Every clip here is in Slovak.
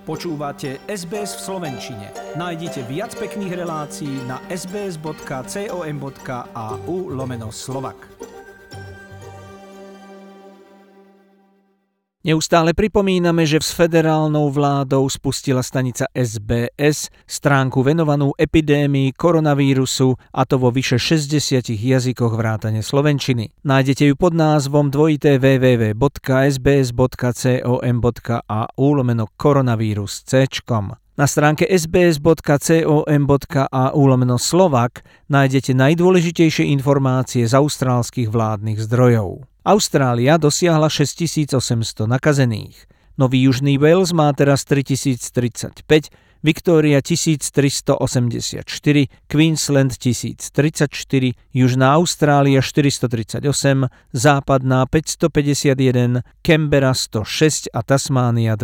Počúvate SBS v slovenčine. Nájdite viac pekných relácií na sbs.com.au/Slovak. Neustále pripomíname, že s federálnou vládou spustila stanica SBS stránku venovanú epidémii koronavírusu, a to vo vyše 60 jazykoch vrátane slovenčiny. Nájdete ju pod názvom www.sbs.com.au/koronavírus.com. Na stránke sbs.com.au/Slovak nájdete najdôležitejšie informácie z austrálskych vládnych zdrojov. Austrália dosiahla 6800 nakazených. Nový Južný Wales má teraz 3035, Viktória 1384, Queensland 1034, Južná Austrália 438, Západná 551, Canberra 106 a Tasmánia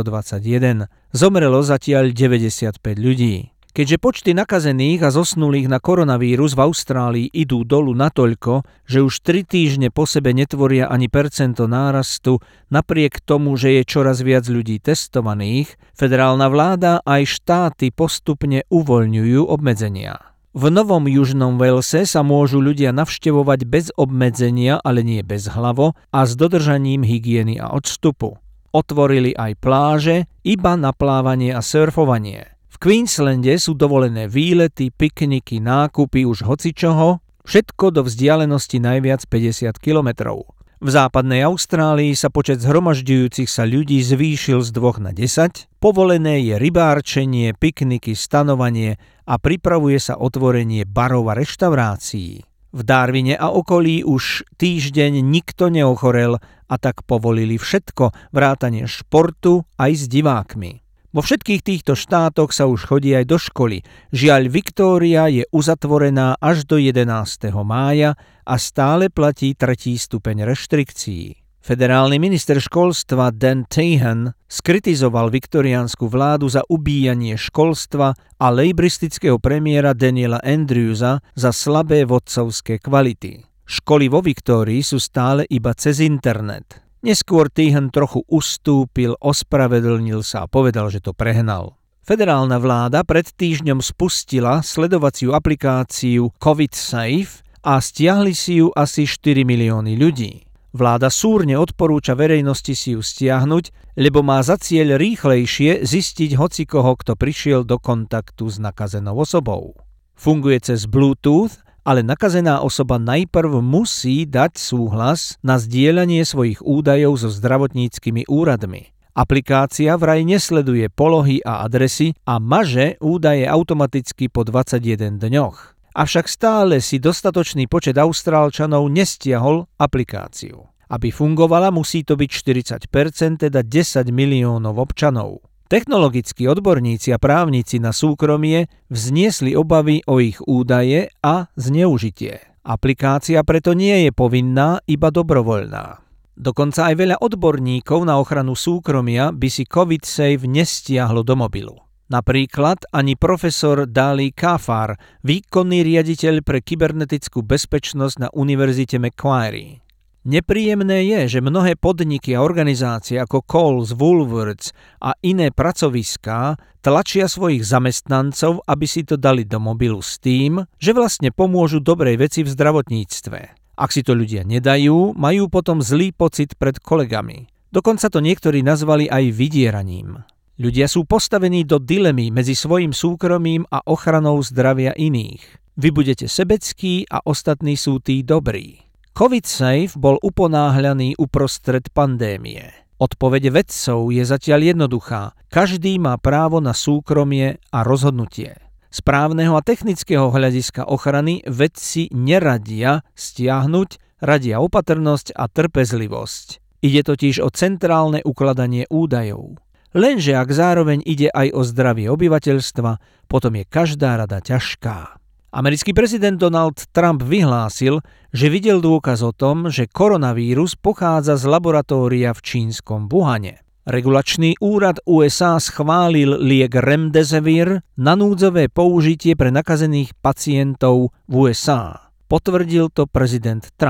221. Zomrelo zatiaľ 95 ľudí. Keďže počty nakazených a zosnulých na koronavírus v Austrálii idú dolu natoľko, že už 3 týždne po sebe netvoria ani percento nárastu, napriek tomu, že je čoraz viac ľudí testovaných, federálna vláda aj štáty postupne uvoľňujú obmedzenia. V Novom Južnom Walese sa môžu ľudia navštevovať bez obmedzenia, ale nie bezhlavo a s dodržaním hygieny a odstupu. Otvorili aj pláže, iba na plávanie a surfovanie. V Queenslande sú dovolené výlety, pikniky, nákupy už hocičoho, všetko do vzdialenosti najviac 50 kilometrov. V západnej Austrálii sa počet zhromažďujúcich sa ľudí zvýšil z 2 na 10, povolené je rybárčenie, pikniky, stanovanie a pripravuje sa otvorenie barov a reštaurácií. V Darwine a okolí už týždeň nikto neochorel a tak povolili všetko, vrátane športu aj s divákmi. Vo všetkých týchto štátoch sa už chodí aj do školy. Žiaľ, Viktória je uzatvorená až do 11. mája a stále platí 3. stupeň reštrikcií. Federálny minister školstva Dan Tehan skritizoval viktoriánsku vládu za ubíjanie školstva a lejbristického premiéra Daniela Andrewsa za slabé vodcovské kvality. Školy vo Viktórii sú stále iba cez internet. Neskôr Tehan trochu ustúpil, ospravedlnil sa a povedal, že to prehnal. Federálna vláda pred týždňom spustila sledovaciu aplikáciu COVID Safe a stiahli si ju asi 4 milióny ľudí. Vláda súrne odporúča verejnosti si ju stiahnuť, lebo má za cieľ rýchlejšie zistiť hocikoho, kto prišiel do kontaktu s nakazenou osobou. Funguje cez Bluetooth, ale nakazená osoba najprv musí dať súhlas na zdieľanie svojich údajov so zdravotníckymi úradmi. Aplikácia vraj nesleduje polohy a adresy a maže údaje automaticky po 21 dňoch. Avšak stále si dostatočný počet Austrálčanov nestiahol aplikáciu. Aby fungovala, musí to byť 40%, teda 10 miliónov občanov. Technologickí odborníci a právnici na súkromie vzniesli obavy o ich údaje a zneužitie. Aplikácia preto nie je povinná, iba dobrovoľná. Dokonca aj veľa odborníkov na ochranu súkromia by si COVID Safe nestiahlo do mobilu. Napríklad ani profesor Dali Kafar, výkonný riaditeľ pre kybernetickú bezpečnosť na Univerzite Macquarie. Nepríjemné je, že mnohé podniky a organizácie ako Coles, Woolworths a iné pracoviská tlačia svojich zamestnancov, aby si to dali do mobilu s tým, že vlastne pomôžu dobrej veci v zdravotníctve. Ak si to ľudia nedajú, majú potom zlý pocit pred kolegami. Dokonca to niektorí nazvali aj vydieraním. Ľudia sú postavení do dilemy medzi svojim súkromím a ochranou zdravia iných. Vy budete sebeckí a ostatní sú tí dobrí. COVID Safe bol uponáhľaný uprostred pandémie. Odpoveď vedcov je zatiaľ jednoduchá. Každý má právo na súkromie a rozhodnutie. Z právneho a technického hľadiska ochrany vedci neradia stiahnuť, radia opatrnosť a trpezlivosť. Ide totiž o centrálne ukladanie údajov. Lenže ak zároveň ide aj o zdravie obyvateľstva, potom je každá rada ťažká. Americký prezident Donald Trump vyhlásil, že videl dôkaz o tom, že koronavírus pochádza z laboratória v čínskom Wuhane. Regulačný úrad USA schválil liek Remdesivir na núdzové použitie pre nakazených pacientov v USA. Potvrdil to prezident Trump.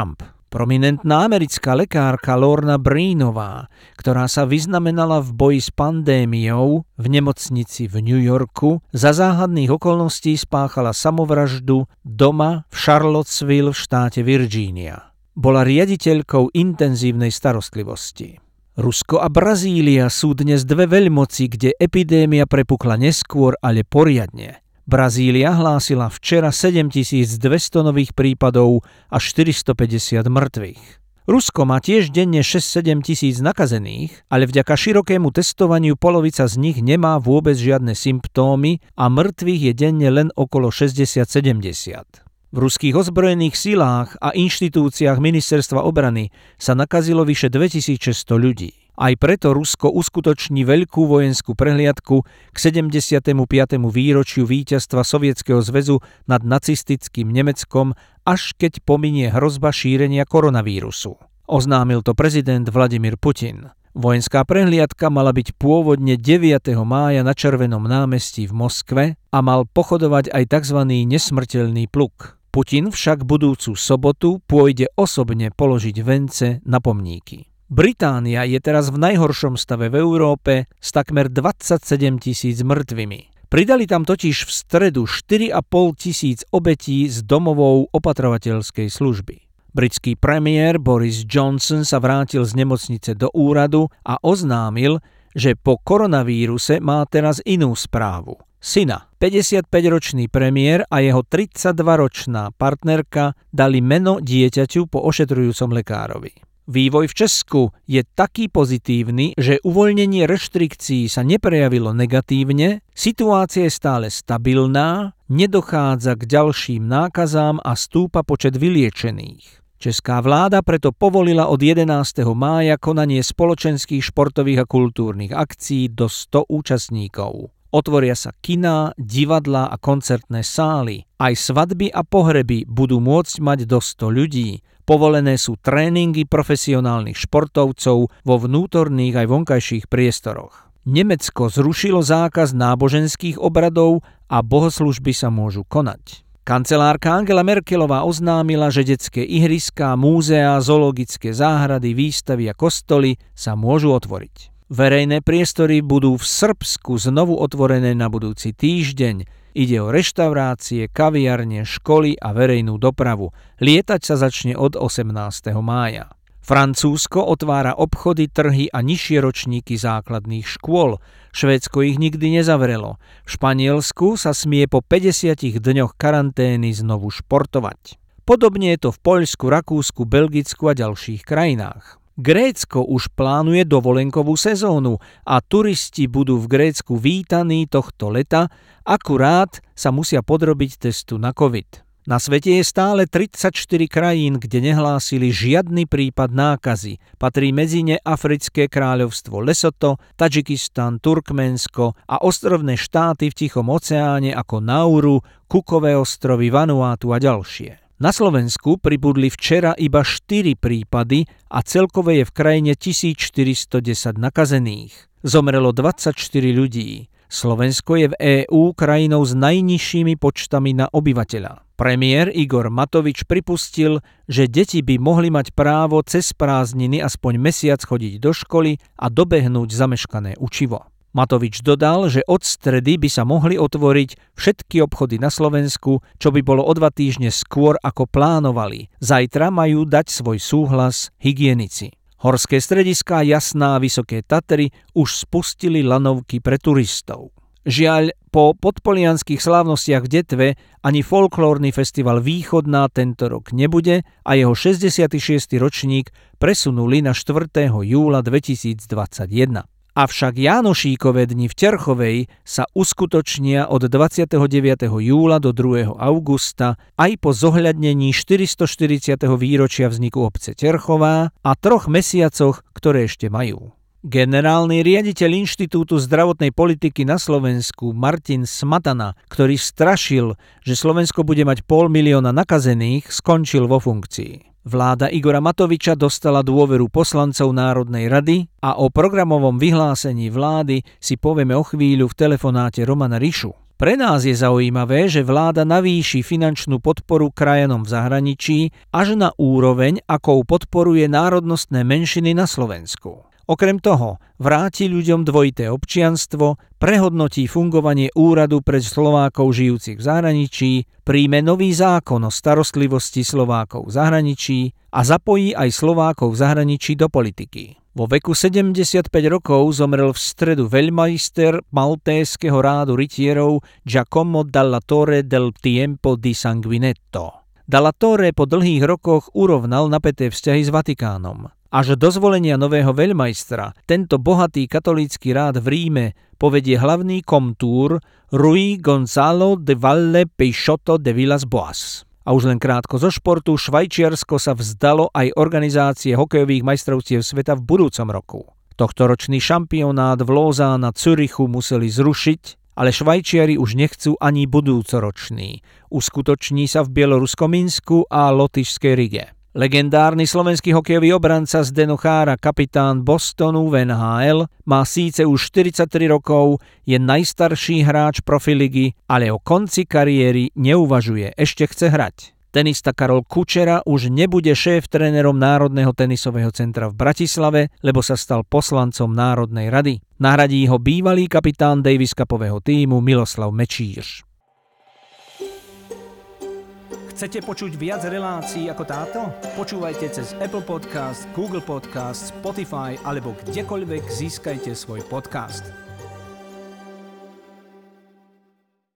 Prominentná americká lekárka Lorna Breenová, ktorá sa vyznamenala v boji s pandémiou v nemocnici v New Yorku, za záhadných okolností spáchala samovraždu doma v Charlottesville v štáte Virginia. Bola riaditeľkou intenzívnej starostlivosti. Rusko a Brazília sú dnes dve veľmoci, kde epidémia prepukla neskôr, ale poriadne. Brazília hlásila včera 7200 nových prípadov a 450 mŕtvych. Rusko má tiež denne 6-7 tisíc nakazených, ale vďaka širokému testovaniu polovica z nich nemá vôbec žiadne symptómy a mŕtvych je denne len okolo 60-70. V ruských ozbrojených silách a inštitúciách ministerstva obrany sa nakazilo vyše 2600 ľudí. Aj preto Rusko uskutoční veľkú vojenskú prehliadku k 75. výročiu víťazstva Sovietskeho zväzu nad nacistickým Nemeckom, až keď pominie hrozba šírenia koronavírusu. Oznámil to prezident Vladimír Putin. Vojenská prehliadka mala byť pôvodne 9. mája na Červenom námestí v Moskve a mal pochodovať aj tzv. Nesmrteľný pluk. Putin však budúcu sobotu pôjde osobne položiť vence na pomníky. Británia je teraz v najhoršom stave v Európe s takmer 27 000 mŕtvými. Pridali tam totiž v stredu 4 500 obetí z domovou opatrovateľskej služby. Britský premiér Boris Johnson sa vrátil z nemocnice do úradu a oznámil, že po koronavíruse má teraz inú správu. Syna, 55-ročný premiér a jeho 32-ročná partnerka dali meno dieťaťu po ošetrujúcom lekárovi. Vývoj v Česku je taký pozitívny, že uvoľnenie reštrikcií sa neprejavilo negatívne, situácia je stále stabilná, nedochádza k ďalším nákazám a stúpa počet vyliečených. Česká vláda preto povolila od 11. mája konanie spoločenských športových a kultúrnych akcií do 100 účastníkov. Otvoria sa kiná, divadlá a koncertné sály. Aj svadby a pohreby budú môcť mať do 100 ľudí. Povolené sú tréningy profesionálnych športovcov vo vnútorných aj vonkajších priestoroch. Nemecko zrušilo zákaz náboženských obradov a bohoslužby sa môžu konať. Kancelárka Angela Merkelová oznámila, že detské ihriská, múzeá, zoologické záhrady, výstavy a kostoly sa môžu otvoriť. Verejné priestory budú v Srbsku znovu otvorené na budúci týždeň. Ide o reštaurácie, kaviarne, školy a verejnú dopravu. Lietať sa začne od 18. mája. Francúzsko otvára obchody, trhy a nižšie ročníky základných škôl. Švédsko ich nikdy nezavrelo. V Španielsku sa smie po 50 dňoch karantény znovu športovať. Podobne je to v Poľsku, Rakúsku, Belgicku a ďalších krajinách. Grécko už plánuje dovolenkovú sezónu a turisti budú v Grécku vítaní tohto leta, akurát sa musia podrobiť testu na COVID. Na svete je stále 34 krajín, kde nehlásili žiadny prípad nákazy. Patrí medzi ne Africké kráľovstvo Lesotho, Tadžikistan, Turkménsko a ostrovné štáty v Tichom oceáne ako Nauru, Cookové ostrovy, Vanuatu a ďalšie. Na Slovensku pribudli včera iba 4 prípady a celkové je v krajine 1410 nakazených. Zomrelo 24 ľudí. Slovensko je v EÚ krajinou s najnižšími počtami na obyvateľa. Premiér Igor Matovič pripustil, že deti by mohli mať právo cez prázdniny aspoň mesiac chodiť do školy a dobehnúť zameškané učivo. Matovič dodal, že od stredy by sa mohli otvoriť všetky obchody na Slovensku, čo by bolo o 2 týždne skôr ako plánovali. Zajtra majú dať svoj súhlas hygienici. Horské strediská Jasná a Vysoké Tatry už spustili lanovky pre turistov. Žiaľ, po podpolianskych slávnostiach v Detve ani folklórny festival Východná tento rok nebude a jeho 66. ročník presunuli na 4. júla 2021. Avšak Jánošíkove dni v Terchovej sa uskutočnia od 29. júla do 2. augusta aj po zohľadnení 440. výročia vzniku obce Terchová a 3 mesiacoch, ktoré ešte majú. Generálny riaditeľ Inštitútu zdravotnej politiky na Slovensku Martin Smatana, ktorý strašil, že Slovensko bude mať 500 000 nakazených, skončil vo funkcii. Vláda Igora Matoviča dostala dôveru poslancov Národnej rady a o programovom vyhlásení vlády si povieme o chvíľu v telefonáte Romana Rišu. Pre nás je zaujímavé, že vláda navýši finančnú podporu krajanom v zahraničí až na úroveň, akou podporuje národnostné menšiny na Slovensku. Okrem toho vráti ľuďom dvojité občianstvo, prehodnotí fungovanie úradu pre Slovákov žijúcich v zahraničí, príjme nový zákon o starostlivosti Slovákov v zahraničí a zapojí aj Slovákov v zahraničí do politiky. Vo veku 75 rokov zomrel v stredu veľmajster maltéskeho rádu rytierov Giacomo dalla Torre del Tempo di Sanguinetto. Dalla Torre po dlhých rokoch urovnal napäté vzťahy s Vatikánom. Až do zvolenia nového veľmajstra tento bohatý katolícky rád v Ríme povedie hlavný komtúr Rui Gonzalo de Valle Peixoto de Vilas Boas. A už len krátko zo športu, Švajčiarsko sa vzdalo aj organizácie hokejových majstrovstiev sveta v budúcom roku. Tohtoročný šampionát v Lausanne a Zürichu museli zrušiť, ale Švajčiari už nechcú ani budúcoročný. Uskutoční sa v bieloruskom Minsku a lotyšskej Rige. Legendárny slovenský hokejový obranca Zdeno Chára, kapitán Bostonu v NHL, má síce už 43 rokov, je najstarší hráč profiligy, ale o konci kariéry neuvažuje, ešte chce hrať. Tenista Karol Kučera už nebude šéf-trénerom Národného tenisového centra v Bratislave, lebo sa stal poslancom Národnej rady. Nahradí ho bývalý kapitán Davis Cupového tímu Miloslav Mečíř. Chcete počuť viac relácií ako táto? Počúvajte cez Apple Podcast, Google Podcast, Spotify alebo kdekoľvek získajte svoj podcast.